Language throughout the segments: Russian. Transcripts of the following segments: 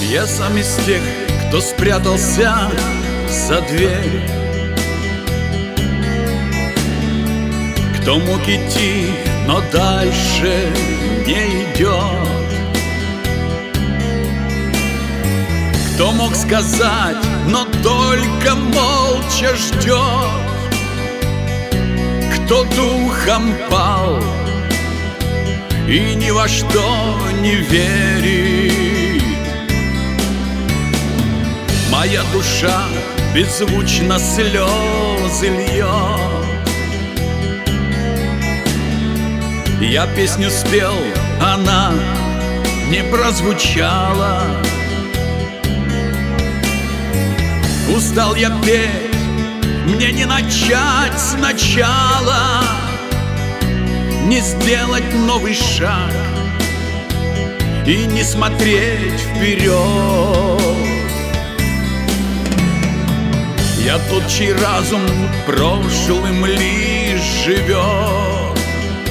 Я сам из тех, кто спрятался за дверь, кто мог идти, но дальше не идет, кто мог сказать, но только молча ждет, кто духом пал и ни во что не верит. Моя душа беззвучно слезы льет. Я песню спел, она не прозвучала. Устал я петь, мне не начать сначала, не сделать новый шаг и не смотреть вперед. Я тот, чей разум прошлым лишь живет.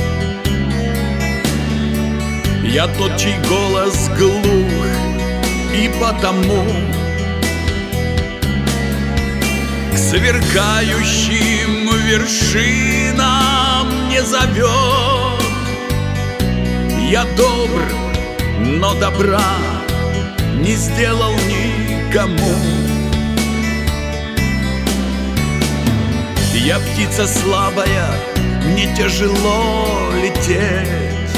Я тот, чей голос глух, и потому к сверкающим вершинам не зовет. Я добр, но добра не сделал никому. Я птица слабая, мне тяжело лететь.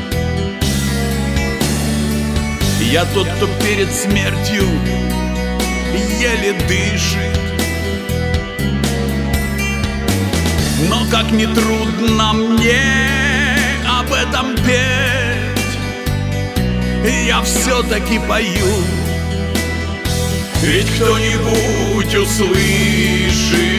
Я тот, кто перед смертью еле дышит. Но как не трудно мне об этом петь, я все-таки пою. Ведь кто-нибудь услышит